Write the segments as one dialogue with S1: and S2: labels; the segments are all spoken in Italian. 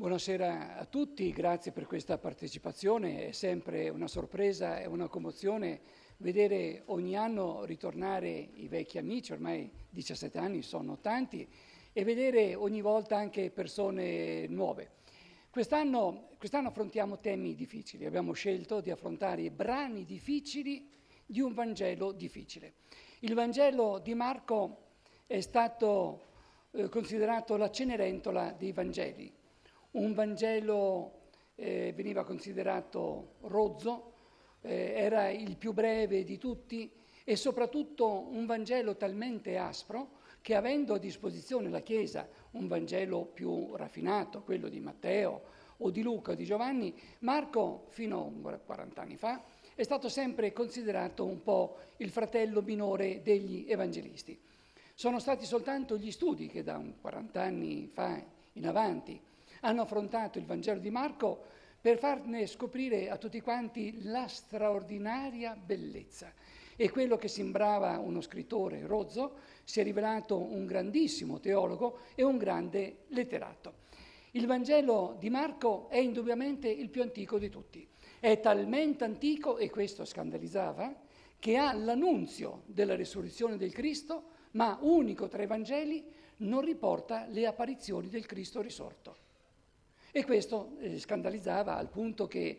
S1: Buonasera a tutti, grazie per questa partecipazione. È sempre una sorpresa e una commozione vedere ogni anno ritornare i vecchi amici, ormai 17 anni sono tanti, e vedere ogni volta anche persone nuove. Quest'anno affrontiamo temi difficili, abbiamo scelto di affrontare i brani difficili di un Vangelo difficile. Il Vangelo di Marco è stato considerato la Cenerentola dei Vangeli. Un Vangelo veniva considerato rozzo, era il più breve di tutti e soprattutto un Vangelo talmente aspro che, avendo a disposizione la Chiesa un Vangelo più raffinato, quello di Matteo o di Luca o di Giovanni, Marco fino a 40 anni fa è stato sempre considerato un po' il fratello minore degli evangelisti. Sono stati soltanto gli studi che da 40 anni fa in avanti hanno affrontato il Vangelo di Marco per farne scoprire a tutti quanti la straordinaria bellezza. E quello che sembrava uno scrittore rozzo si è rivelato un grandissimo teologo e un grande letterato. Il Vangelo di Marco è indubbiamente il più antico di tutti. È talmente antico, e questo scandalizzava, che ha l'annunzio della risurrezione del Cristo, ma unico tra i Vangeli non riporta le apparizioni del Cristo risorto. E questo scandalizzava al punto che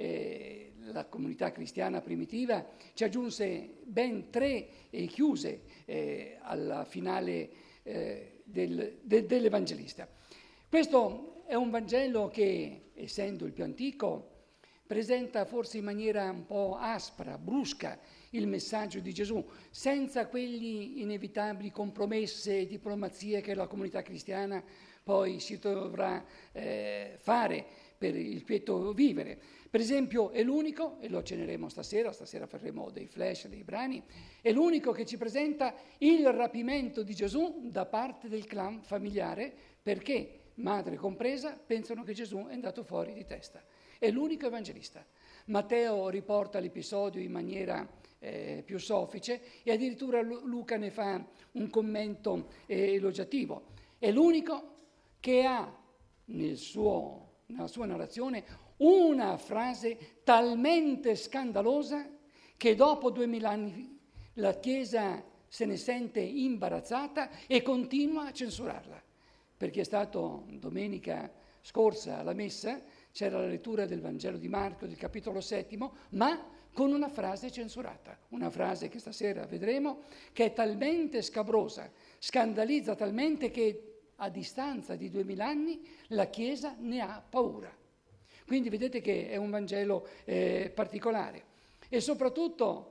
S1: la comunità cristiana primitiva ci aggiunse ben 3 chiuse alla finale dell'Evangelista. Questo è un Vangelo che, essendo il più antico, presenta forse in maniera un po' aspra, brusca, il messaggio di Gesù, senza quegli inevitabili compromessi e diplomazie che la comunità cristiana poi si dovrà fare per il quieto vivere. Per esempio è l'unico, e lo accenneremo stasera faremo dei flash, dei brani, è l'unico che ci presenta il rapimento di Gesù da parte del clan familiare, perché, madre compresa, pensano che Gesù è andato fuori di testa. È l'unico evangelista. Matteo riporta l'episodio in maniera più soffice e addirittura Luca ne fa un commento elogiativo. È l'unico che ha nella sua narrazione una frase talmente scandalosa che dopo 2000 anni la Chiesa se ne sente imbarazzata e continua a censurarla. Perché è stato domenica scorsa alla messa, c'era la lettura del Vangelo di Marco, del capitolo 7, ma con una frase censurata, una frase che stasera vedremo, che è talmente scabrosa, scandalizza talmente che a distanza di 2000 anni la Chiesa ne ha paura. Quindi vedete che è un Vangelo particolare. E soprattutto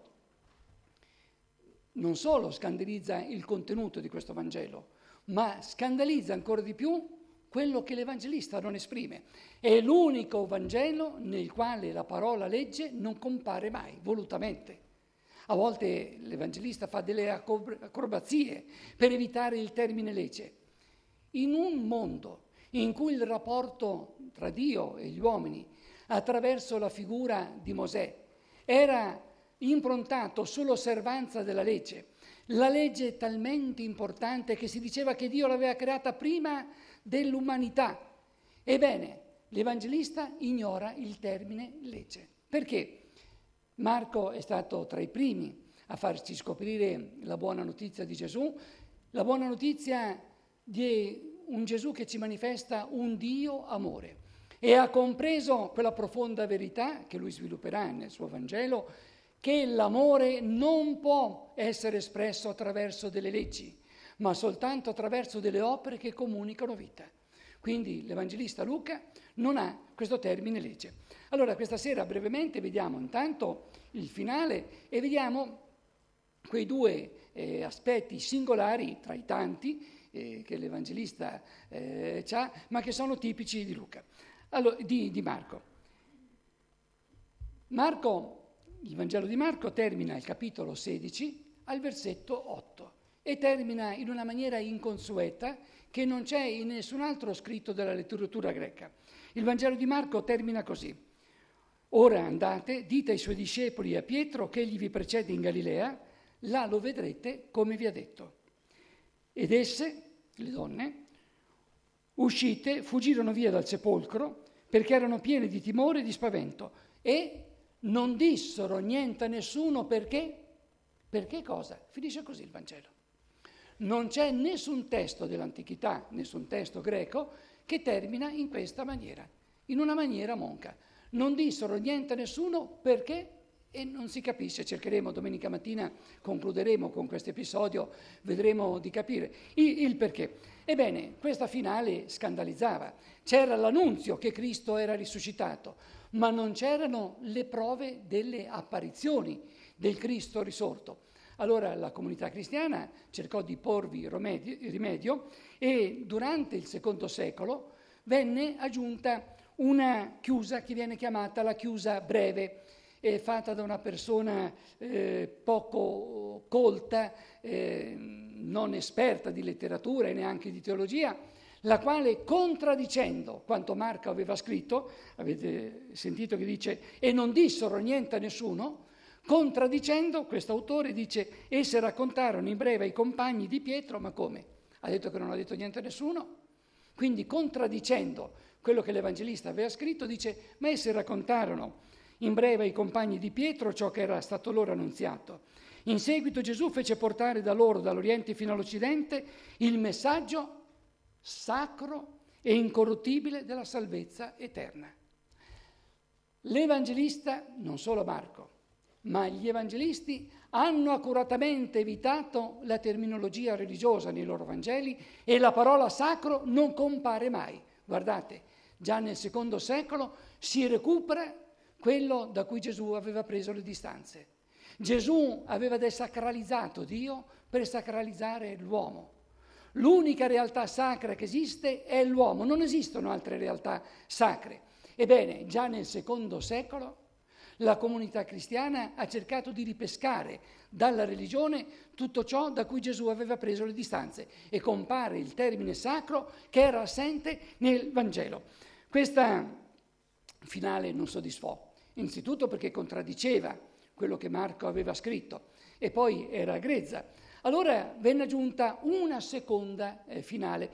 S1: non solo scandalizza il contenuto di questo Vangelo, ma scandalizza ancora di più quello che l'Evangelista non esprime. È l'unico Vangelo nel quale la parola legge non compare mai, volutamente. A volte l'Evangelista fa delle acrobazie per evitare il termine legge. In un mondo in cui il rapporto tra Dio e gli uomini, attraverso la figura di Mosè, era improntato sull'osservanza della legge, la legge è talmente importante che si diceva che Dio l'aveva creata prima dell'umanità. Ebbene, l'Evangelista ignora il termine legge. Perché? Marco è stato tra i primi a farci scoprire la buona notizia di Gesù, la buona notizia di un Gesù che ci manifesta un Dio amore, e ha compreso quella profonda verità che lui svilupperà nel suo Vangelo, che l'amore non può essere espresso attraverso delle leggi, ma soltanto attraverso delle opere che comunicano vita. Quindi l'Evangelista Luca non ha questo termine legge. Allora questa sera brevemente vediamo intanto il finale e vediamo quei 2 aspetti singolari tra i tanti che l'Evangelista ha, ma che sono tipici di Luca. Allora, di Marco. Il Vangelo di Marco termina il capitolo 16 al versetto 8 e termina in una maniera inconsueta che non c'è in nessun altro scritto della letteratura greca. Il Vangelo di Marco termina così: ora andate, dite ai suoi discepoli e a Pietro che egli vi precede in Galilea, là lo vedrete come vi ha detto. Ed esse, le donne, uscite, fuggirono via dal sepolcro perché erano pieni di timore e di spavento e non dissero niente a nessuno perché? Perché cosa? Finisce così il Vangelo. Non c'è nessun testo dell'antichità, nessun testo greco che termina in questa maniera, in una maniera monca. Non dissero niente a nessuno perché? E non si capisce, cercheremo domenica mattina, concluderemo con questo episodio, vedremo di capire il perché. Ebbene, questa finale scandalizzava. C'era l'annunzio che Cristo era risuscitato, ma non c'erano le prove delle apparizioni del Cristo risorto. Allora la comunità cristiana cercò di porvi rimedio e durante il secondo secolo venne aggiunta una chiusa che viene chiamata la chiusa breve, fatta da una persona poco colta, non esperta di letteratura e neanche di teologia, la quale, contraddicendo quanto Marco aveva scritto, avete sentito che dice, e non dissero niente a nessuno, contraddicendo, questo autore dice, essi raccontarono in breve ai compagni di Pietro, ma come? Ha detto che non ha detto niente a nessuno? Quindi contraddicendo quello che l'Evangelista aveva scritto, dice, ma essi raccontarono in breve ai compagni di Pietro ciò che era stato loro annunziato. In seguito Gesù fece portare da loro, dall'Oriente fino all'Occidente, il messaggio sacro e incorruttibile della salvezza eterna. L'Evangelista, non solo Marco, ma gli evangelisti hanno accuratamente evitato la terminologia religiosa nei loro Vangeli e la parola sacro non compare mai. Guardate, già nel secondo secolo si recupera quello da cui Gesù aveva preso le distanze. Gesù aveva desacralizzato Dio per sacralizzare l'uomo. L'unica realtà sacra che esiste è l'uomo, non esistono altre realtà sacre. Ebbene, già nel secondo secolo la comunità cristiana ha cercato di ripescare dalla religione tutto ciò da cui Gesù aveva preso le distanze e compare il termine sacro che era assente nel Vangelo. Questa finale non soddisfò, innanzitutto perché contraddiceva quello che Marco aveva scritto e poi era grezza. Allora venne aggiunta una seconda finale.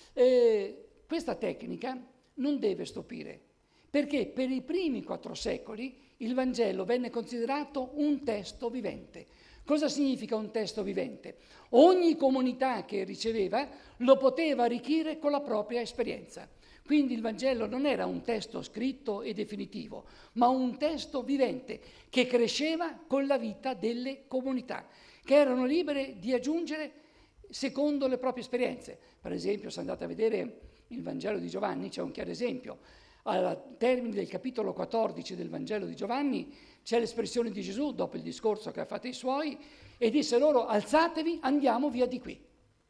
S1: Questa tecnica non deve stupire, perché per i primi 4 secoli il Vangelo venne considerato un testo vivente. Cosa significa un testo vivente? Ogni comunità che riceveva lo poteva arricchire con la propria esperienza. Quindi il Vangelo non era un testo scritto e definitivo, ma un testo vivente che cresceva con la vita delle comunità, che erano libere di aggiungere secondo le proprie esperienze. Per esempio, se andate a vedere il Vangelo di Giovanni, c'è un chiaro esempio. Al termine del capitolo 14 del Vangelo di Giovanni c'è l'espressione di Gesù, dopo il discorso che ha fatto ai suoi, e disse loro, alzatevi, andiamo via di qui.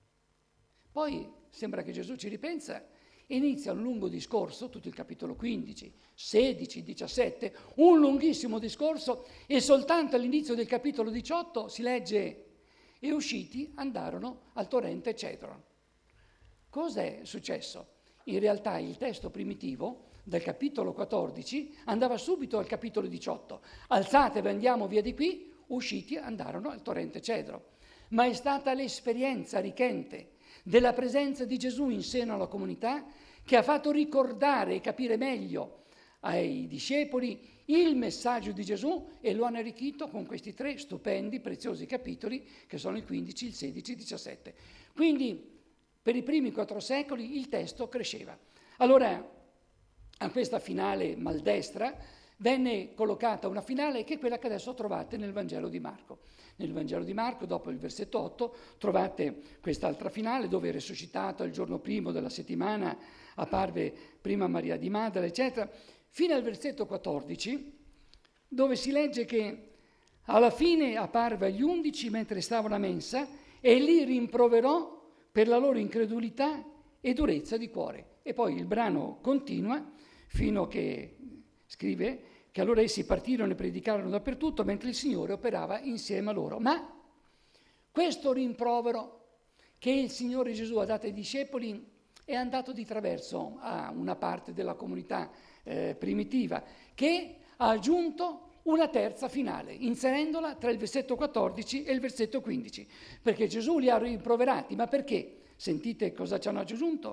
S1: Poi sembra che Gesù ci ripensa e inizia un lungo discorso, tutto il capitolo 15, 16, 17, un lunghissimo discorso, e soltanto all'inizio del capitolo 18 si legge, e usciti andarono al torrente Cedron. Cos'è successo? In realtà il testo primitivo dal capitolo 14 andava subito al capitolo 18. Alzatevi, andiamo via di qui, usciti andarono al torrente Cedro. Ma è stata l'esperienza arricchente della presenza di Gesù in seno alla comunità che ha fatto ricordare e capire meglio ai discepoli il messaggio di Gesù e lo hanno arricchito con questi 3 stupendi, preziosi capitoli che sono il 15, il 16 e il 17. Quindi per i primi 4 secoli il testo cresceva. Allora, a questa finale maldestra venne collocata una finale che è quella che adesso trovate nel Vangelo di Marco. Nel Vangelo di Marco, dopo il versetto 8, trovate quest'altra finale dove è risuscitato il giorno primo della settimana, apparve prima Maria di Maddala, eccetera, fino al versetto 14, dove si legge che alla fine apparve agli 11 mentre stavano a mensa e li rimproverò per la loro incredulità e durezza di cuore. E poi il brano continua fino che scrive che allora essi partirono e predicarono dappertutto mentre il Signore operava insieme a loro. Ma questo rimprovero che il Signore Gesù ha dato ai discepoli è andato di traverso a una parte della comunità primitiva che ha aggiunto una terza finale, inserendola tra il versetto 14 e il versetto 15, perché Gesù li ha rimproverati. Ma perché? Sentite cosa ci hanno aggiunto.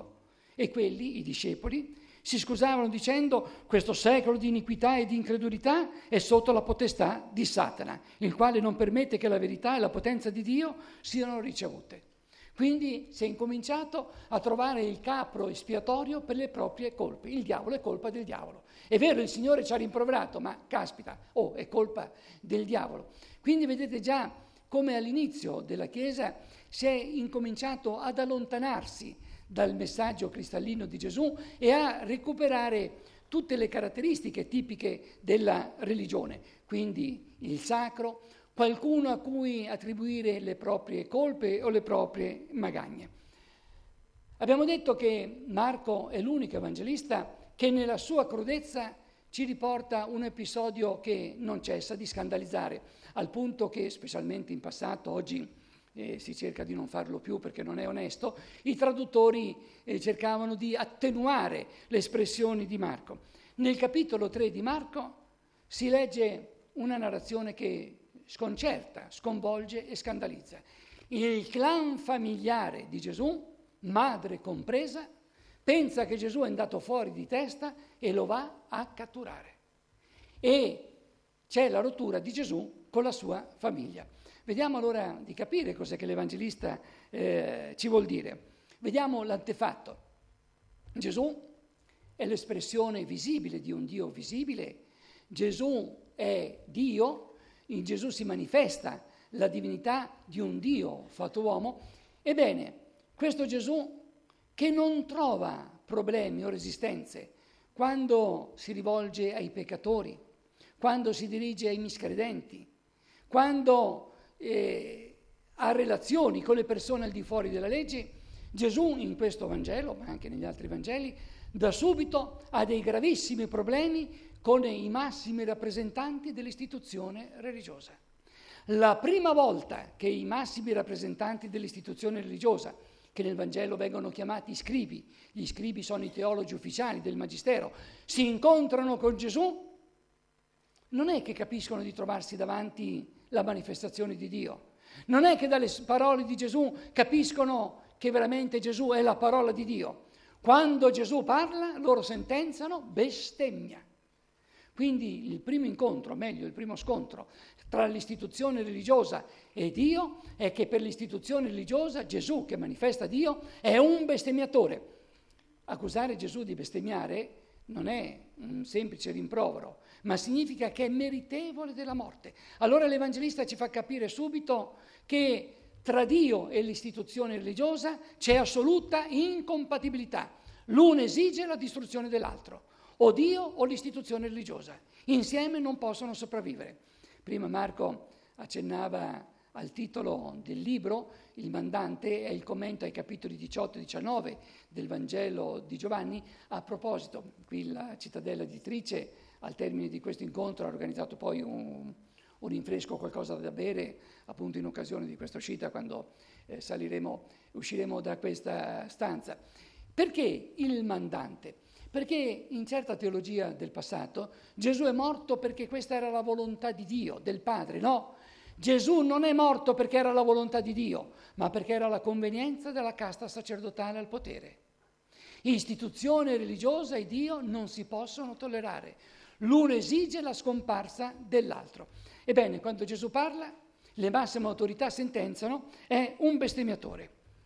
S1: E quelli, i discepoli, si scusavano dicendo: questo secolo di iniquità e di incredulità è sotto la potestà di Satana, il quale non permette che la verità e la potenza di Dio siano ricevute. Quindi si è incominciato a trovare il capro espiatorio per le proprie colpe. Il diavolo è colpa del diavolo. È vero, il Signore ci ha rimproverato, ma caspita, è colpa del diavolo. Quindi vedete già come all'inizio della Chiesa si è incominciato ad allontanarsi dal messaggio cristallino di Gesù e a recuperare tutte le caratteristiche tipiche della religione, quindi il sacro, qualcuno a cui attribuire le proprie colpe o le proprie magagne. Abbiamo detto che Marco è l'unico evangelista che nella sua crudezza ci riporta un episodio che non cessa di scandalizzare, al punto che, specialmente in passato, oggi si cerca di non farlo più perché non è onesto, i traduttori cercavano di attenuare le espressioni di Marco. Nel capitolo 3 di Marco si legge una narrazione che sconcerta, sconvolge e scandalizza. Il clan familiare di Gesù, madre compresa, pensa che Gesù è andato fuori di testa e lo va a catturare. E c'è la rottura di Gesù con la sua famiglia. Vediamo allora di capire cos'è che l'Evangelista ci vuol dire. Vediamo l'antefatto. Gesù è l'espressione visibile di un Dio visibile. Gesù è Dio. In Gesù si manifesta la divinità di un Dio fatto uomo. Ebbene, questo Gesù che non trova problemi o resistenze quando si rivolge ai peccatori, quando si dirige ai miscredenti, quando ha relazioni con le persone al di fuori della legge, Gesù in questo Vangelo, ma anche negli altri Vangeli, da subito ha dei gravissimi problemi con i massimi rappresentanti dell'istituzione religiosa. La prima volta che i massimi rappresentanti dell'istituzione religiosa, che nel Vangelo vengono chiamati scribi, gli scribi sono i teologi ufficiali del Magistero, si incontrano con Gesù, non è che capiscono di trovarsi davanti la manifestazione di Dio, non è che dalle parole di Gesù capiscono che veramente Gesù è la parola di Dio. Quando Gesù parla, loro sentenziano bestemmia. Quindi il primo incontro, meglio il primo scontro tra l'istituzione religiosa e Dio è che per l'istituzione religiosa Gesù, che manifesta Dio, è un bestemmiatore. Accusare Gesù di bestemmiare non è un semplice rimprovero, ma significa che è meritevole della morte. Allora l'Evangelista ci fa capire subito che tra Dio e l'istituzione religiosa c'è assoluta incompatibilità. L'uno esige la distruzione dell'altro, o Dio o l'istituzione religiosa. Insieme non possono sopravvivere. Prima Marco accennava al titolo del libro, il mandante è il commento ai capitoli 18 e 19 del Vangelo di Giovanni. A proposito, qui la cittadella editrice al termine di questo incontro ha organizzato poi un rinfresco, qualcosa da bere, appunto in occasione di questa uscita, quando usciremo da questa stanza. Perché il mandante? Perché in certa teologia del passato Gesù è morto perché questa era la volontà di Dio, del Padre. No, Gesù non è morto perché era la volontà di Dio, ma perché era la convenienza della casta sacerdotale al potere. Istituzione religiosa e Dio non si possono tollerare. L'uno esige la scomparsa dell'altro. Ebbene, quando Gesù parla, le massime autorità sentenziano, è un bestemmiatore.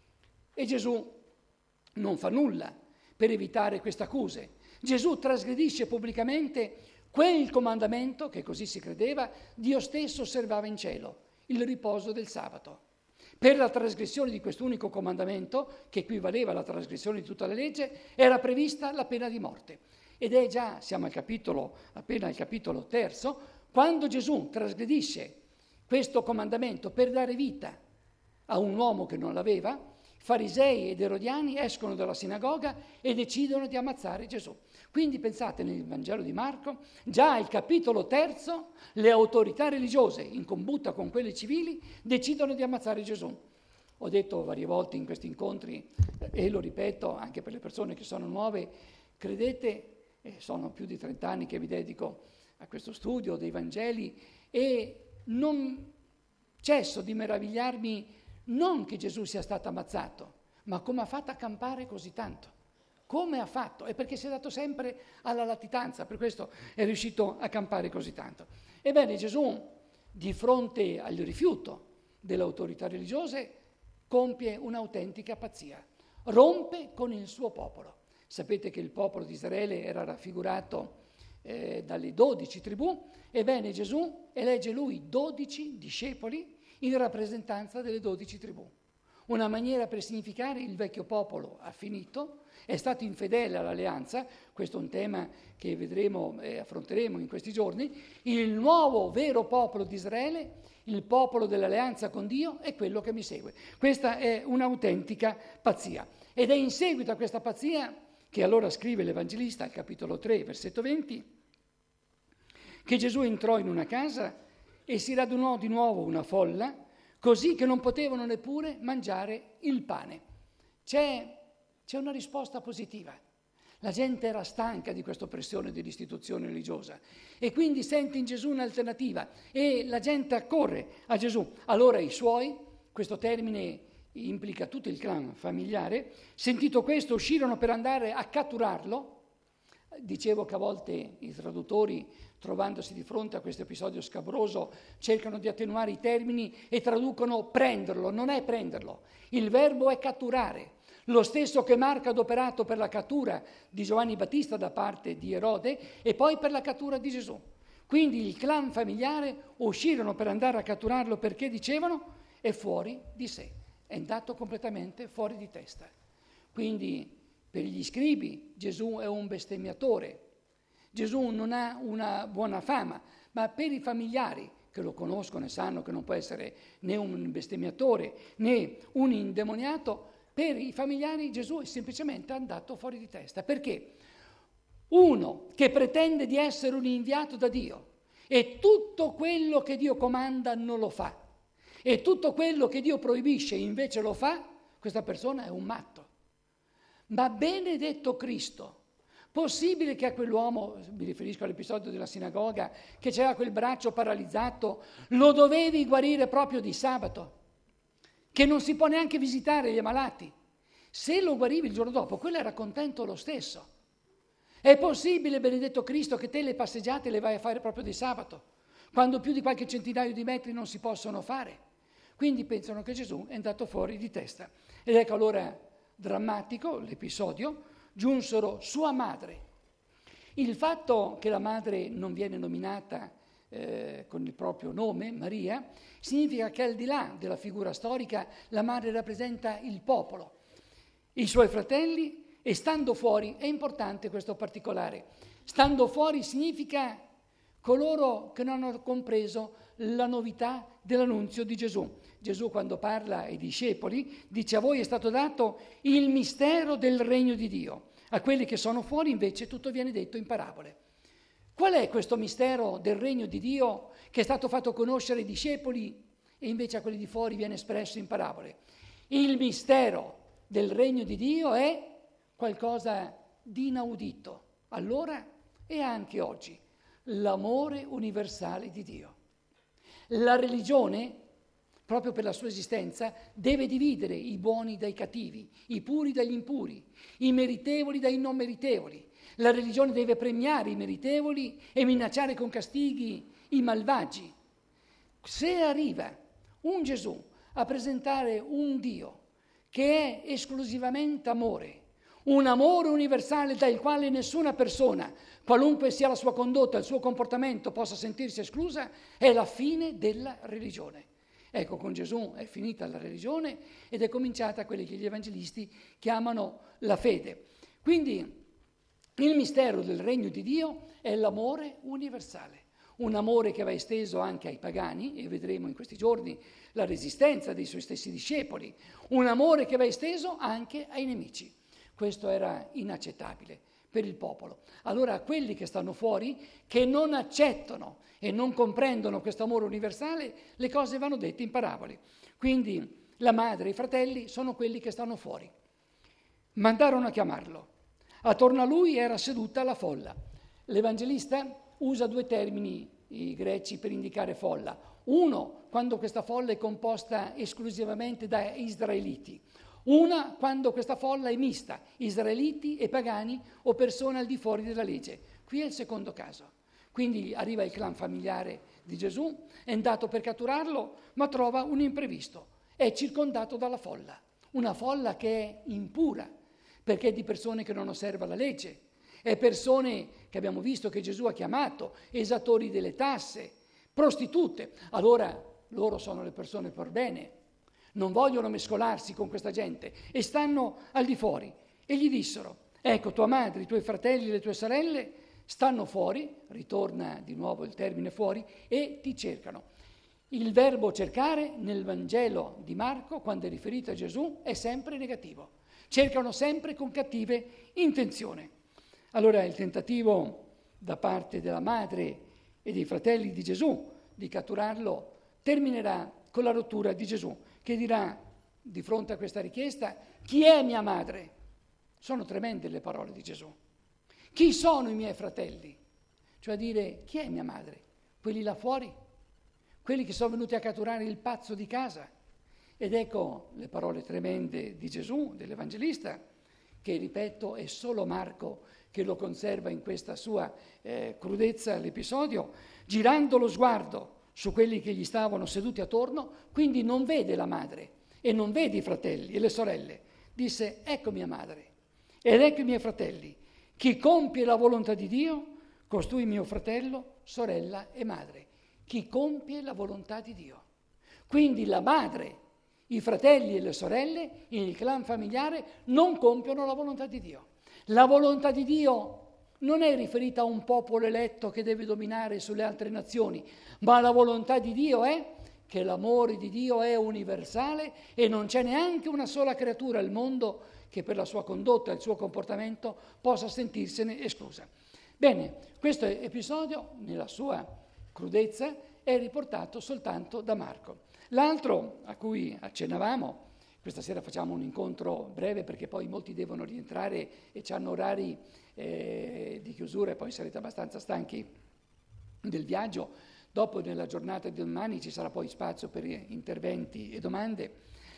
S1: E Gesù non fa nulla per evitare queste accuse. Gesù trasgredisce pubblicamente quel comandamento, che così si credeva, Dio stesso osservava in cielo, il riposo del sabato. Per la trasgressione di quest'unico comandamento, che equivaleva alla trasgressione di tutta la legge, era prevista la pena di morte. Ed è già, siamo appena al capitolo 3, quando Gesù trasgredisce questo comandamento per dare vita a un uomo che non l'aveva, farisei ed erodiani escono dalla sinagoga e decidono di ammazzare Gesù. Quindi pensate, nel Vangelo di Marco, già al capitolo 3, le autorità religiose, in combutta con quelle civili, decidono di ammazzare Gesù. Ho detto varie volte in questi incontri, e lo ripeto anche per le persone che sono nuove, credete, sono più di 30 anni che vi dedico a questo studio dei Vangeli, e non cesso di meravigliarmi non che Gesù sia stato ammazzato, ma come ha fatto a campare così tanto. Come ha fatto? È perché si è dato sempre alla latitanza, per questo è riuscito a campare così tanto. Ebbene, Gesù, di fronte al rifiuto delle autorità religiose, compie un'autentica pazzia. Rompe con il suo popolo. Sapete che il popolo di Israele era raffigurato dalle 12 tribù. Ebbene, Gesù elegge lui 12 discepoli in rappresentanza delle 12 tribù. Una maniera per significare il vecchio popolo ha finito, è stato infedele all'alleanza, questo è un tema che vedremo e affronteremo in questi giorni. Il nuovo vero popolo di Israele, il popolo dell'alleanza con Dio, è quello che mi segue. Questa è un'autentica pazzia. Ed è in seguito a questa pazzia che allora scrive l'Evangelista al capitolo 3, versetto 20, che Gesù entrò in una casa e si radunò di nuovo una folla, così che non potevano neppure mangiare il pane. C'è una risposta positiva. La gente era stanca di questa oppressione dell'istituzione religiosa e quindi sente in Gesù un'alternativa e la gente accorre a Gesù. Allora i suoi, questo termine implica tutto il clan familiare, sentito questo uscirono per andare a catturarlo. Dicevo che a volte i traduttori, trovandosi di fronte a questo episodio scabroso, cercano di attenuare i termini e traducono prenderlo. Non è prenderlo, il verbo è catturare. Lo stesso che Marco ha adoperato per la cattura di Giovanni Battista da parte di Erode e poi per la cattura di Gesù. Quindi il clan familiare uscirono per andare a catturarlo perché dicevano è fuori di sé, è andato completamente fuori di testa. Quindi per gli scribi Gesù è un bestemmiatore, Gesù non ha una buona fama, ma per i familiari che lo conoscono e sanno che non può essere né un bestemmiatore né un indemoniato, per i familiari Gesù è semplicemente andato fuori di testa. Perché? Uno che pretende di essere un inviato da Dio e tutto quello che Dio comanda non lo fa e tutto quello che Dio proibisce invece lo fa, questa persona è un matto. Ma benedetto Cristo, possibile che a quell'uomo, mi riferisco all'episodio della sinagoga, che c'era quel braccio paralizzato, lo dovevi guarire proprio di sabato? Che non si può neanche visitare gli ammalati. Se lo guarivi il giorno dopo, quello era contento lo stesso. È possibile, benedetto Cristo, che te le passeggiate le vai a fare proprio di sabato, quando più di qualche centinaio di metri non si possono fare? Quindi pensano che Gesù è andato fuori di testa. Ed ecco allora, drammatico l'episodio, giunsero sua madre. Il fatto che la madre non viene nominata con il proprio nome, Maria, significa che al di là della figura storica la madre rappresenta il popolo, i suoi fratelli e stando fuori, è importante questo particolare, stando fuori significa coloro che non hanno compreso la novità dell'annunzio di Gesù. Gesù quando parla ai discepoli dice a voi è stato dato il mistero del regno di Dio, a quelli che sono fuori invece tutto viene detto in parabole. Qual è questo mistero del regno di Dio che è stato fatto conoscere ai discepoli e invece a quelli di fuori viene espresso in parabole? Il mistero del regno di Dio è qualcosa di inaudito, allora e anche oggi, l'amore universale di Dio. La religione, proprio per la sua esistenza, deve dividere i buoni dai cattivi, i puri dagli impuri, i meritevoli dai non meritevoli. La religione deve premiare i meritevoli e minacciare con castighi i malvagi. Se arriva un Gesù a presentare un Dio che è esclusivamente amore, un amore universale dal quale nessuna persona, qualunque sia la sua condotta, il suo comportamento, possa sentirsi esclusa, è la fine della religione. Ecco, con Gesù è finita la religione ed è cominciata quella che gli evangelisti chiamano la fede. Quindi il mistero del regno di Dio è l'amore universale, un amore che va esteso anche ai pagani, e vedremo in questi giorni la resistenza dei suoi stessi discepoli, un amore che va esteso anche ai nemici. Questo era inaccettabile per il popolo. Allora a quelli che stanno fuori, che non accettano e non comprendono questo amore universale, le cose vanno dette in parabole. Quindi la madre e i fratelli sono quelli che stanno fuori. Mandarono a chiamarlo. Attorno a lui era seduta la folla. L'Evangelista usa due termini, i greci, per indicare folla. Uno, quando questa folla è composta esclusivamente da israeliti. Una quando questa folla è mista, israeliti e pagani o persone al di fuori della legge. Qui è il secondo caso. Quindi arriva il clan familiare di Gesù, è andato per catturarlo, ma trova un imprevisto. È circondato dalla folla, una folla che è impura, perché è di persone che non osserva la legge, è persone che abbiamo visto che Gesù ha chiamato esattori delle tasse, prostitute. Allora loro sono le persone per bene, non vogliono mescolarsi con questa gente e stanno al di fuori. E gli dissero: ecco, tua madre, i tuoi fratelli e le tue sorelle stanno fuori, ritorna di nuovo il termine fuori, e ti cercano. Il verbo cercare nel Vangelo di Marco, quando è riferito a Gesù, è sempre negativo. Cercano sempre con cattive intenzioni. Allora il tentativo da parte della madre e dei fratelli di Gesù di catturarlo terminerà con la rottura di Gesù, che dirà di fronte a questa richiesta: chi è mia madre? Sono tremende le parole di Gesù. Chi sono i miei fratelli? Cioè a dire: chi è mia madre? Quelli là fuori? Quelli che sono venuti a catturare il pazzo di casa? Ed ecco le parole tremende di Gesù, dell'Evangelista, che ripeto è solo Marco che lo conserva in questa sua crudezza l'episodio, girando lo sguardo su quelli che gli stavano seduti attorno, quindi non vede la madre e non vede i fratelli e le sorelle. Disse: ecco mia madre ed ecco i miei fratelli. Chi compie la volontà di Dio, costui mio fratello, sorella e madre. Chi compie la volontà di Dio. Quindi la madre, i fratelli e le sorelle, il clan familiare, non compiono la volontà di Dio. La volontà di Dio non è riferita a un popolo eletto che deve dominare sulle altre nazioni, ma la volontà di Dio è che l'amore di Dio è universale e non c'è neanche una sola creatura al mondo che per la sua condotta e il suo comportamento possa sentirsene esclusa. Bene, questo episodio, nella sua crudezza, è riportato soltanto da Marco. L'altro a cui accennavamo, questa sera facciamo un incontro breve perché poi molti devono rientrare e hanno orari di chiusura e poi sarete abbastanza stanchi del viaggio. Dopo, nella giornata di domani, ci sarà poi spazio per interventi e domande.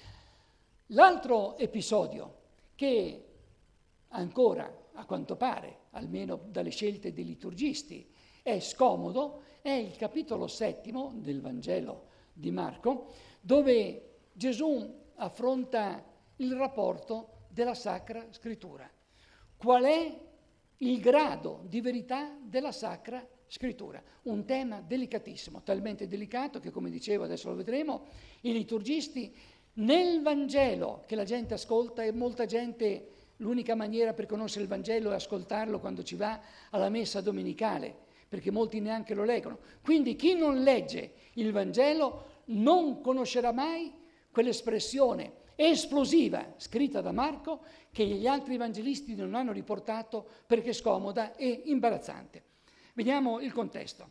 S1: L'altro episodio che ancora, a quanto pare, almeno dalle scelte dei liturgisti, è scomodo, è il capitolo 7 del Vangelo di Marco, dove Gesù affronta il rapporto della Sacra Scrittura. Qual è il grado di verità della Sacra Scrittura? Un tema delicatissimo, talmente delicato che, come dicevo, adesso lo vedremo, i liturgisti nel Vangelo che la gente ascolta, e molta gente, l'unica maniera per conoscere il Vangelo è ascoltarlo quando ci va alla messa domenicale, perché molti neanche lo leggono. Quindi chi non legge il Vangelo non conoscerà mai quell'espressione esplosiva scritta da Marco che gli altri evangelisti non hanno riportato perché scomoda e imbarazzante. Vediamo il contesto.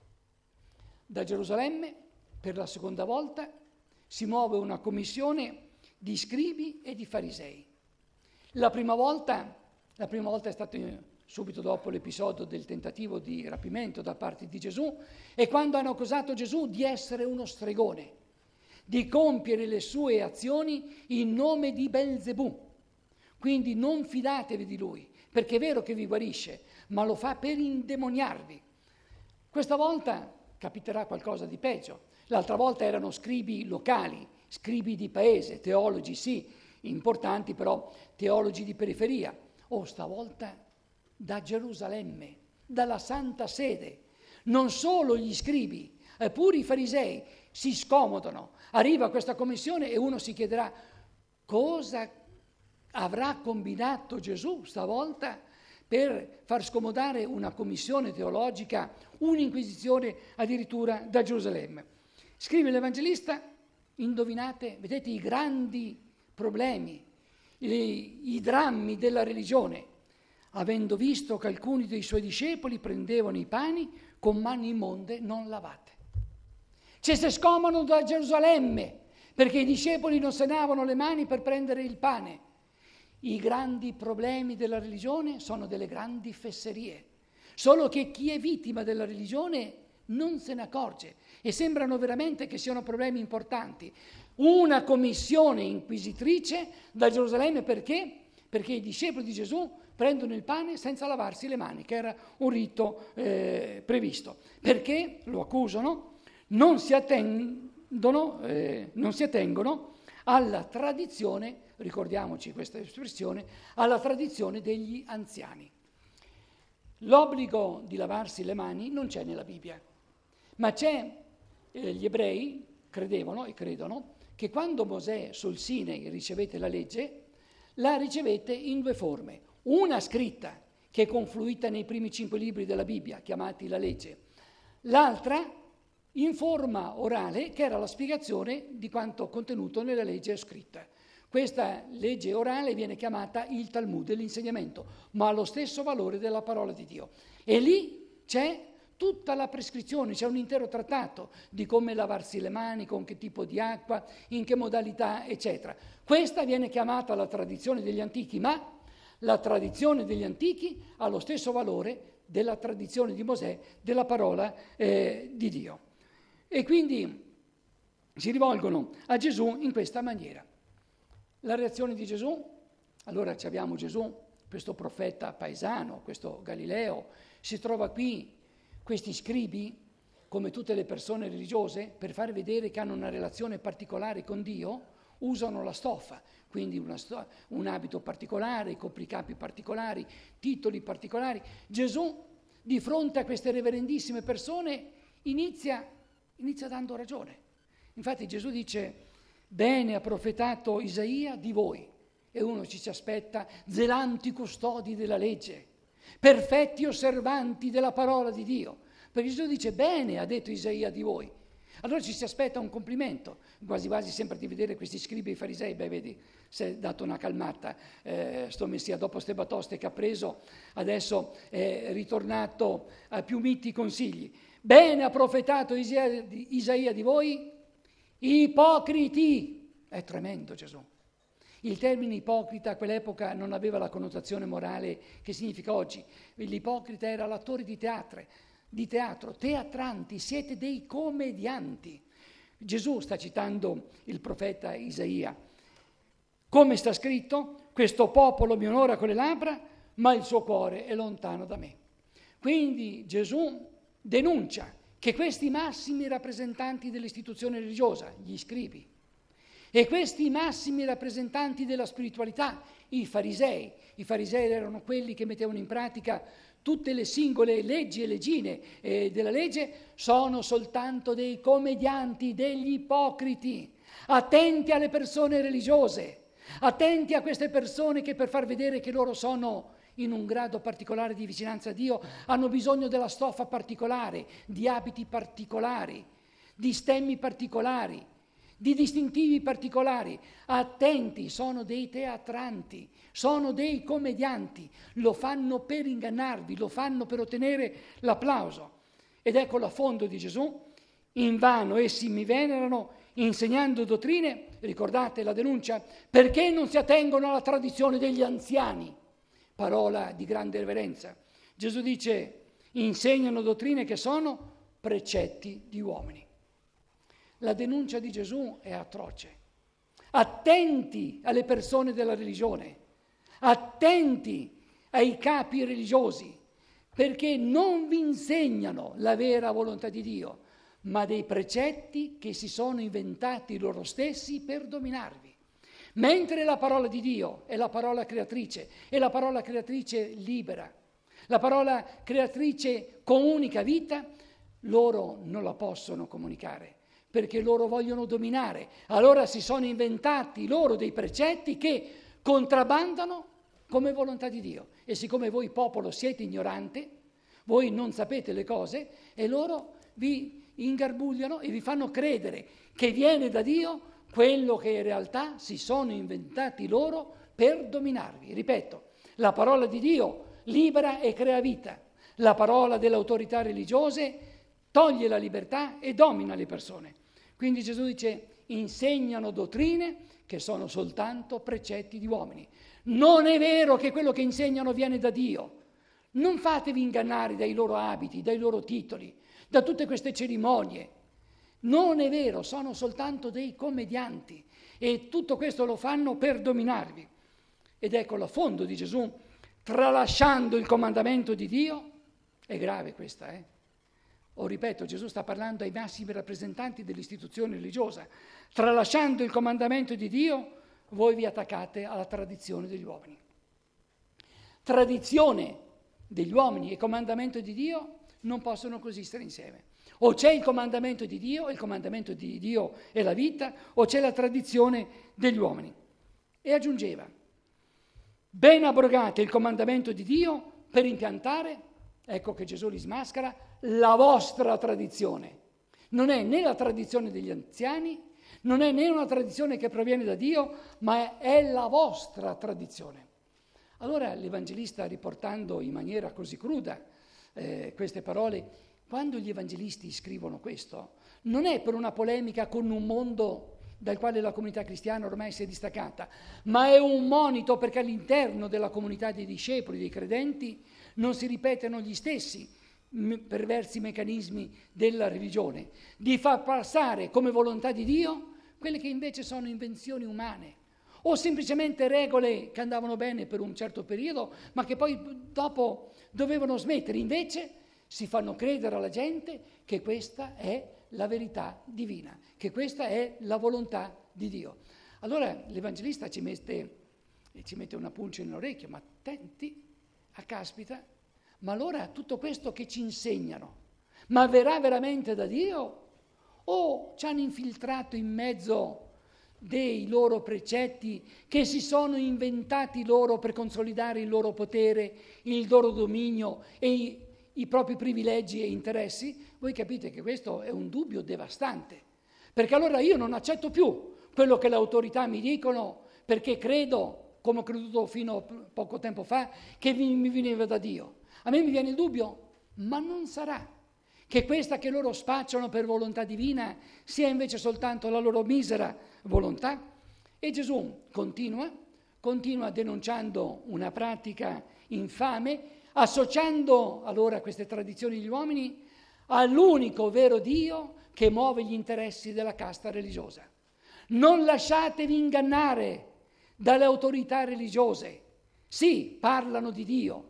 S1: Da Gerusalemme, per la seconda volta, si muove una commissione di scribi e di farisei. La prima volta è stato subito dopo l'episodio del tentativo di rapimento da parte di Gesù, e quando hanno accusato Gesù di essere uno stregone, di compiere le sue azioni in nome di Belzebù. Quindi non fidatevi di lui, perché è vero che vi guarisce, ma lo fa per indemoniarvi. Questa volta capiterà qualcosa di peggio. L'altra volta erano scribi locali, scribi di paese, teologi sì, importanti, però teologi di periferia. Stavolta da Gerusalemme, dalla Santa Sede. Non solo gli scribi, pure i farisei si scomodano. Arriva questa commissione e uno si chiederà: cosa avrà combinato Gesù stavolta per far scomodare una commissione teologica, un'inquisizione addirittura da Gerusalemme? Scrive l'Evangelista, indovinate, vedete i grandi problemi, i drammi della religione. Avendo visto che alcuni dei suoi discepoli prendevano i pani con mani immonde non lavate. Ci si scomodano da Gerusalemme perché i discepoli non se lavano le mani per prendere il pane. I grandi problemi della religione sono delle grandi fesserie. Solo che chi è vittima della religione non se ne accorge e sembrano veramente che siano problemi importanti. Una commissione inquisitrice da Gerusalemme perché? Perché i discepoli di Gesù prendono il pane senza lavarsi le mani, che era un rito previsto. Perché, lo accusano, non si attengono alla tradizione, ricordiamoci questa espressione, alla tradizione degli anziani. L'obbligo di lavarsi le mani non c'è nella Bibbia, ma gli ebrei credevano e credono che quando Mosè sul Sinai ricevette la legge, la ricevette in due forme. Una scritta, che è confluita nei primi 5 libri della Bibbia, chiamati la legge. L'altra in forma orale, che era la spiegazione di quanto contenuto nella legge scritta. Questa legge orale viene chiamata il Talmud, l'insegnamento, ma ha lo stesso valore della parola di Dio. E lì c'è tutta la prescrizione, c'è un intero trattato di come lavarsi le mani, con che tipo di acqua, in che modalità, eccetera. Questa viene chiamata la tradizione degli antichi, ma la tradizione degli antichi ha lo stesso valore della tradizione di Mosè, della parola di Dio. E quindi si rivolgono a Gesù in questa maniera. La reazione di Gesù? Allora abbiamo Gesù, questo profeta paesano, questo Galileo, si trova qui, questi scribi, come tutte le persone religiose, per far vedere che hanno una relazione particolare con Dio, usano la stoffa, quindi un abito particolare, copricapi particolari, titoli particolari. Gesù, di fronte a queste reverendissime persone, inizia dando ragione. Infatti Gesù dice: bene ha profetato Isaia di voi, e uno ci aspetta, zelanti custodi della legge, perfetti osservanti della parola di Dio. Perché Gesù dice: bene ha detto Isaia di voi. Allora ci si aspetta un complimento, quasi quasi sempre di vedere questi scribi e farisei. Beh, vedi, si è dato una calmata, sto Messia, dopo ste batoste che ha preso, adesso è ritornato a più miti consigli. Bene ha profetato Isaia di voi, ipocriti. È tremendo Gesù. Il termine ipocrita a quell'epoca non aveva la connotazione morale che significa oggi. L'ipocrita era l'attore di teatro, teatranti, siete dei commedianti. Gesù sta citando il profeta Isaia. Come sta scritto? Questo popolo mi onora con le labbra, ma il suo cuore è lontano da me. Quindi Gesù denuncia che questi massimi rappresentanti dell'istituzione religiosa, gli scribi, e questi massimi rappresentanti della spiritualità, i farisei erano quelli che mettevano in pratica tutte le singole leggi e leggine della legge, sono soltanto dei commedianti, degli ipocriti. Attenti alle persone religiose, attenti a queste persone che per far vedere che loro sono in un grado particolare di vicinanza a Dio hanno bisogno della stoffa particolare, di abiti particolari, di stemmi particolari, di distintivi particolari. Attenti, sono dei teatranti, sono dei commedianti, lo fanno per ingannarvi, lo fanno per ottenere l'applauso. Ed ecco l'affondo di Gesù: invano essi mi venerano insegnando dottrine, ricordate la denuncia, perché non si attengono alla tradizione degli anziani, parola di grande reverenza. Gesù dice: insegnano dottrine che sono precetti di uomini. La denuncia di Gesù è atroce. Attenti alle persone della religione, attenti ai capi religiosi, perché non vi insegnano la vera volontà di Dio, ma dei precetti che si sono inventati loro stessi per dominarvi. Mentre la parola di Dio è la parola creatrice, è la parola creatrice libera, la parola creatrice comunica vita, loro non la possono comunicare, perché loro vogliono dominare. Allora si sono inventati loro dei precetti che contrabbandano come volontà di Dio. E siccome voi popolo siete ignorante, voi non sapete le cose, e loro vi ingarbugliano e vi fanno credere che viene da Dio quello che in realtà si sono inventati loro per dominarvi. Ripeto, la parola di Dio libera e crea vita. La parola delle autorità religiose toglie la libertà e domina le persone. Quindi Gesù dice: insegnano dottrine che sono soltanto precetti di uomini. Non è vero che quello che insegnano viene da Dio. Non fatevi ingannare dai loro abiti, dai loro titoli. da tutte queste cerimonie. Non è vero, sono soltanto dei commedianti e tutto questo lo fanno per dominarvi. Ed ecco l'affondo di Gesù, tralasciando il comandamento di Dio. È grave questa, ripeto, Gesù sta parlando ai massimi rappresentanti dell'istituzione religiosa. Tralasciando il comandamento di Dio, voi vi attaccate alla tradizione degli uomini. Tradizione degli uomini e comandamento di Dio non possono coesistere insieme. O c'è il comandamento di Dio, e il comandamento di Dio è la vita, o c'è la tradizione degli uomini. E aggiungeva, ben abrogate il comandamento di Dio per impiantare, ecco che Gesù li smaschera, la vostra tradizione. Non è né la tradizione degli anziani, non è né una tradizione che proviene da Dio, ma è la vostra tradizione. Allora l'Evangelista, riportando in maniera così cruda queste parole, quando gli evangelisti scrivono questo, non è per una polemica con un mondo dal quale la comunità cristiana ormai si è distaccata, ma è un monito perché all'interno della comunità dei discepoli, dei credenti, non si ripetano gli stessi perversi meccanismi della religione, di far passare come volontà di Dio quelle che invece sono invenzioni umane, o semplicemente regole che andavano bene per un certo periodo, ma che poi dopo dovevano smettere. Invece si fanno credere alla gente che questa è la verità divina, che questa è la volontà di Dio. Allora l'Evangelista ci mette una pulce nell'orecchio, ma attenti, a caspita, ma allora tutto questo che ci insegnano, ma verrà veramente da Dio? O ci hanno infiltrato in mezzo dei loro precetti che si sono inventati loro per consolidare il loro potere, il loro dominio e i propri privilegi e interessi? Voi capite che questo è un dubbio devastante, perché allora io non accetto più quello che le autorità mi dicono, perché credo, come ho creduto fino a poco tempo fa, che mi veniva da Dio. A me mi viene il dubbio, ma non sarà che questa che loro spacciano per volontà divina sia invece soltanto la loro misera volontà? E Gesù continua denunciando una pratica infame, associando allora queste tradizioni degli uomini all'unico vero Dio che muove gli interessi della casta religiosa. Non lasciatevi ingannare dalle autorità religiose. Sì, parlano di Dio,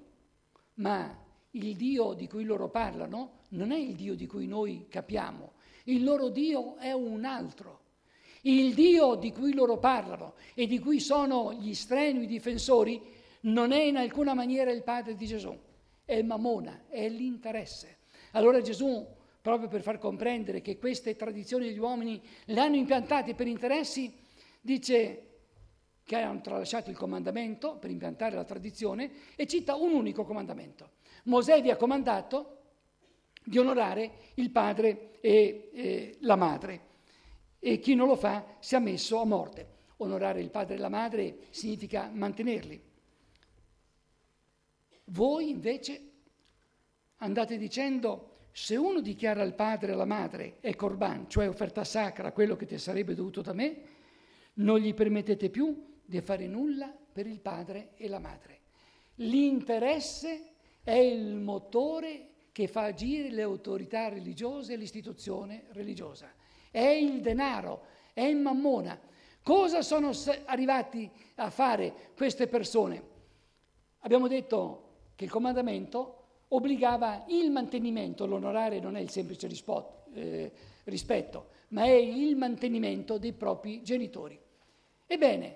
S1: ma il Dio di cui loro parlano non è il Dio di cui noi capiamo. Il loro Dio è un altro. Il Dio di cui loro parlano e di cui sono gli strenui difensori non è in alcuna maniera il padre di Gesù, è il Mammona, è l'interesse. Allora Gesù, proprio per far comprendere che queste tradizioni degli uomini le hanno impiantate per interessi, dice che hanno tralasciato il comandamento per impiantare la tradizione e cita un unico comandamento. Mosè vi ha comandato di onorare il padre e la madre, e chi non lo fa sia messo a morte. Onorare il padre e la madre significa mantenerli. Voi invece andate dicendo: se uno dichiara al padre e alla madre è corban, cioè offerta sacra, quello che ti sarebbe dovuto da me, non gli permettete più di fare nulla per il padre e la madre. L'interesse è il motore che fa agire le autorità religiose e l'istituzione religiosa. È il denaro, è il mammona. Cosa sono arrivati a fare queste persone? Abbiamo detto che il comandamento obbligava il mantenimento, l'onorare non è il semplice rispetto, ma è il mantenimento dei propri genitori. Ebbene,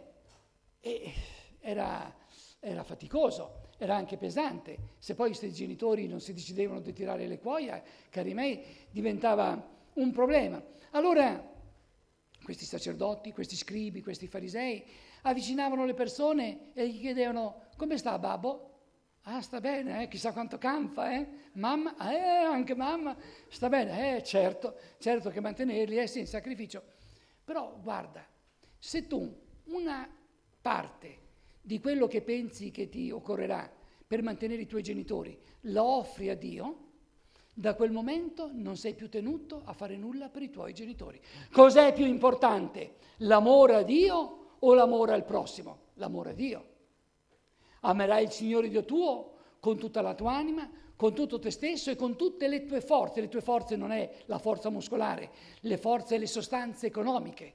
S1: era faticoso, era anche pesante. Se poi questi genitori non si decidevano di tirare le cuoia, cari miei, diventava un problema. Allora questi sacerdoti, questi scribi, questi farisei avvicinavano le persone e gli chiedevano: come sta babbo? Ah, sta bene, chissà quanto campa, Mamma? Anche mamma sta bene, certo che mantenerli, sì, in sacrificio. Però guarda, se tu una parte di quello che pensi che ti occorrerà per mantenere i tuoi genitori la offri a Dio, da quel momento non sei più tenuto a fare nulla per i tuoi genitori. Cos'è più importante? L'amore a Dio o l'amore al prossimo? L'amore a Dio. Amerai il Signore Dio tuo con tutta la tua anima, con tutto te stesso e con tutte le tue forze. Le tue forze non è la forza muscolare, le forze e le sostanze economiche.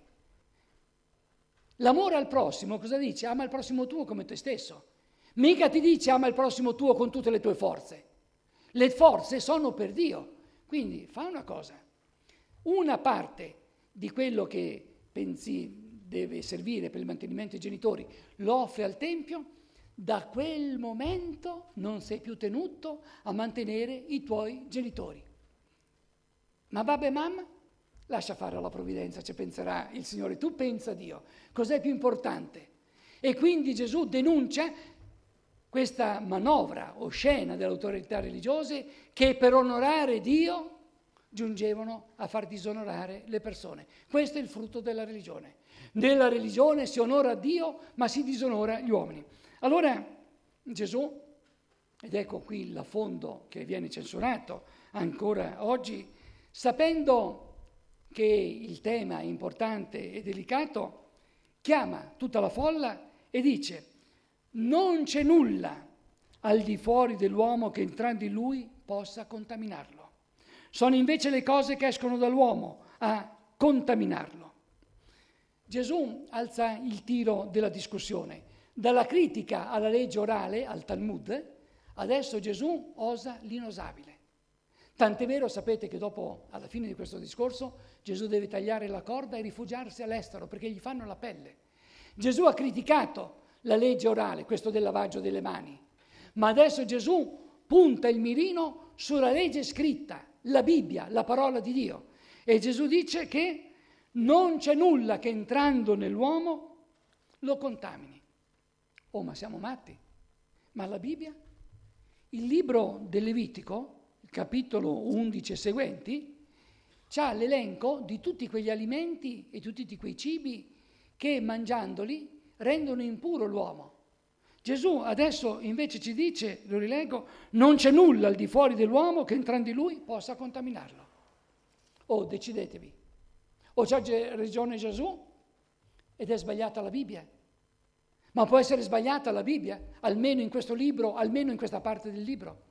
S1: L'amore al prossimo, cosa dice? Ama il prossimo tuo come te stesso. Mica ti dice ama il prossimo tuo con tutte le tue forze. Le forze sono per Dio. Quindi fa una cosa. Una parte di quello che pensi deve servire per il mantenimento dei genitori lo offre al Tempio, da quel momento non sei più tenuto a mantenere i tuoi genitori. Ma babbo e mamma? Lascia fare alla provvidenza, ci penserà il Signore. Tu pensa a Dio. Cos'è più importante? E quindi Gesù denuncia questa manovra oscena delle autorità religiose che per onorare Dio giungevano a far disonorare le persone. Questo è il frutto della religione. Nella religione si onora Dio, ma si disonora gli uomini. Allora Gesù, ed ecco qui l'affondo che viene censurato ancora oggi, sapendo che il tema è importante e delicato, chiama tutta la folla e dice: non c'è nulla al di fuori dell'uomo che entrando in lui possa contaminarlo. Sono invece le cose che escono dall'uomo a contaminarlo. Gesù alza il tiro della discussione. Dalla critica alla legge orale, al Talmud, adesso Gesù osa l'inosabile. Tant'è vero, sapete, che dopo, alla fine di questo discorso, Gesù deve tagliare la corda e rifugiarsi all'estero perché gli fanno la pelle. Gesù ha criticato la legge orale, questo del lavaggio delle mani, ma adesso Gesù punta il mirino sulla legge scritta, la Bibbia, la parola di Dio. E Gesù dice che non c'è nulla che entrando nell'uomo lo contamini. Oh, ma siamo matti? Ma la Bibbia? Il libro del Levitico, il capitolo 11 e seguenti, c'ha l'elenco di tutti quegli alimenti e di tutti quei cibi che mangiandoli rendono impuro l'uomo. Gesù adesso invece ci dice, lo rileggo, non c'è nulla al di fuori dell'uomo che entrando in lui possa contaminarlo. Oh, decidetevi. O c'ha ragione Gesù ed è sbagliata la Bibbia. Ma può essere sbagliata la Bibbia, almeno in questo libro, almeno in questa parte del libro.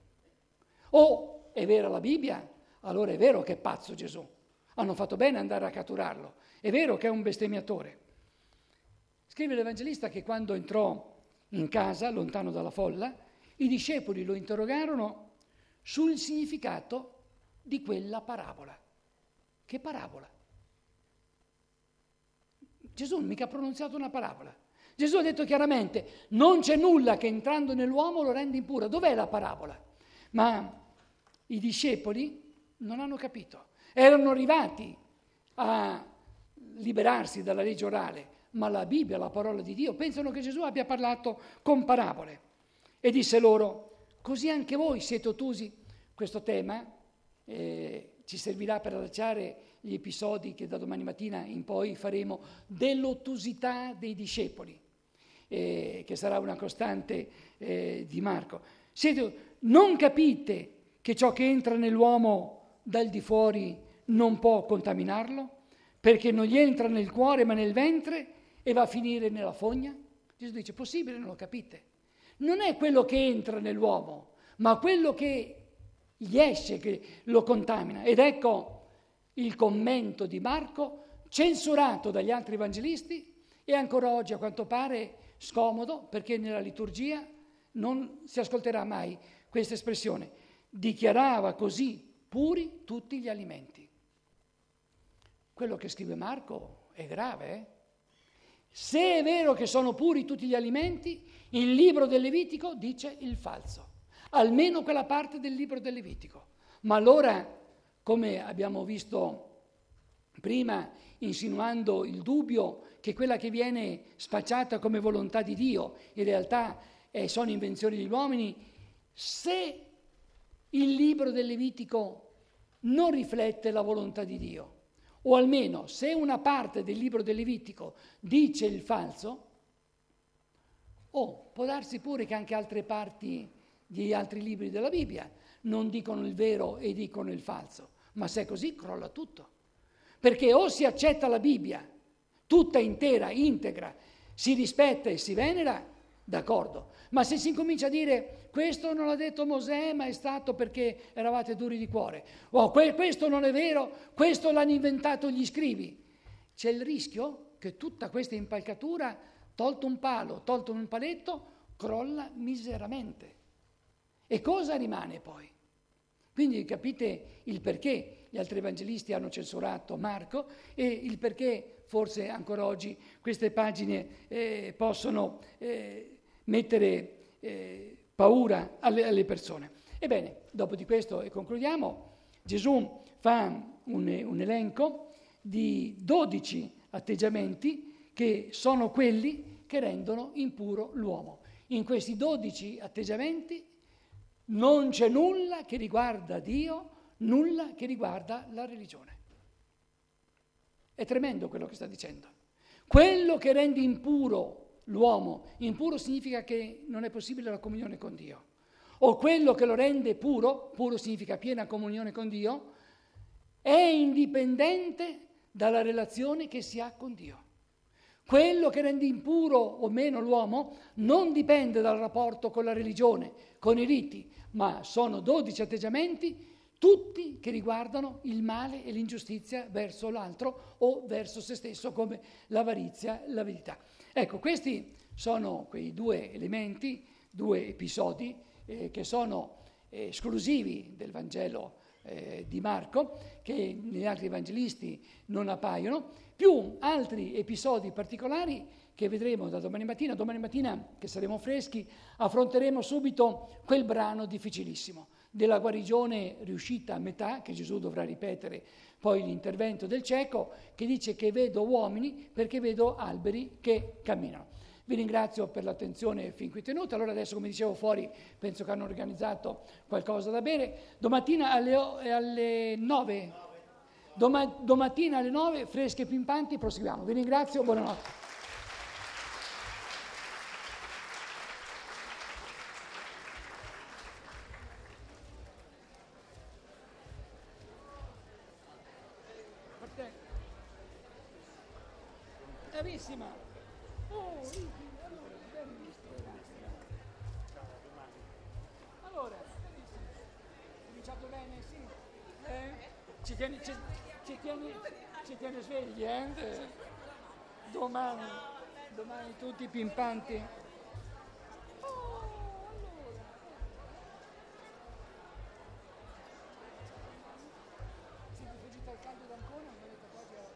S1: O è vera la Bibbia, allora è vero che è pazzo Gesù. Hanno fatto bene ad andare a catturarlo. È vero che è un bestemmiatore. Scrive l'Evangelista che quando entrò in casa, lontano dalla folla, i discepoli lo interrogarono sul significato di quella parabola. Che parabola? Gesù non mica ha pronunziato una parabola. Gesù ha detto chiaramente, non c'è nulla che entrando nell'uomo lo rende impuro. Dov'è la parabola? Ma i discepoli non hanno capito. Erano arrivati a liberarsi dalla legge orale, ma la Bibbia, la parola di Dio, pensano che Gesù abbia parlato con parabole. E disse loro, così anche voi siete ottusi. Questo tema ci servirà per allacciare gli episodi che da domani mattina in poi faremo dell'ottusità dei discepoli, che sarà una costante di Marco. Non capite che ciò che entra nell'uomo dal di fuori non può contaminarlo? Perché non gli entra nel cuore ma nel ventre e va a finire nella fogna? Gesù dice, possibile, non lo capite. Non è quello che entra nell'uomo, ma quello che gli esce che lo contamina. Ed ecco il commento di Marco, censurato dagli altri evangelisti, e ancora oggi a quanto pare scomodo, perché nella liturgia non si ascolterà mai questa espressione. Dichiarava così puri tutti gli alimenti. Quello che scrive Marco è grave, Se è vero che sono puri tutti gli alimenti, il libro del Levitico dice il falso. Almeno quella parte del libro del Levitico. Ma allora, come abbiamo visto prima, insinuando il dubbio che quella che viene spacciata come volontà di Dio in realtà sono invenzioni degli uomini, se il libro del Levitico non riflette la volontà di Dio, o almeno se una parte del libro del Levitico dice il falso, può darsi pure che anche altre parti di altri libri della Bibbia non dicono il vero e dicono il falso, ma se è così crolla tutto. Perché o si accetta la Bibbia tutta intera, integra, si rispetta e si venera, d'accordo. Ma se si incomincia a dire questo non l'ha detto Mosè, ma è stato perché eravate duri di cuore, o questo non è vero, questo l'hanno inventato gli scribi, c'è il rischio che tutta questa impalcatura, tolto un palo, tolto un paletto, crolla miseramente. E cosa rimane poi? Quindi capite il perché gli altri evangelisti hanno censurato Marco e il perché forse ancora oggi queste pagine possono mettere paura alle persone. Ebbene, dopo di questo, e concludiamo, Gesù fa un elenco di 12 atteggiamenti che sono quelli che rendono impuro l'uomo. In questi 12 atteggiamenti non c'è nulla che riguarda Dio, nulla che riguarda la religione. È tremendo quello che sta dicendo. Quello che rende impuro l'uomo, impuro significa che non è possibile la comunione con Dio, o quello che lo rende puro, puro significa piena comunione con Dio, è indipendente dalla relazione che si ha con Dio. Quello che rende impuro o meno l'uomo non dipende dal rapporto con la religione, con i riti, ma sono 12 atteggiamenti, tutti che riguardano il male e l'ingiustizia verso l'altro o verso se stesso, come l'avarizia e l'avidità. Ecco, questi sono quei due elementi, due episodi che sono esclusivi del Vangelo di Marco, che negli altri evangelisti non appaiono, più altri episodi particolari che vedremo da domani mattina. Domani mattina, che saremo freschi, affronteremo subito quel brano difficilissimo della guarigione riuscita a metà, che Gesù dovrà ripetere poi l'intervento del cieco, che dice che vedo uomini perché vedo alberi che camminano. Vi ringrazio per l'attenzione fin qui tenuta. Allora adesso, come dicevo, fuori penso che hanno organizzato qualcosa da bere. Domattina alle 9, domattina alle 9, fresche e pimpanti, proseguiamo. Vi ringrazio, buonanotte. Bravissima. Oh, Ricky, allora, ben visto, grazie. Allora, benissimo. Hai cominciato bene, sì? Ci tieni svegli, eh? Domani tutti pimpanti.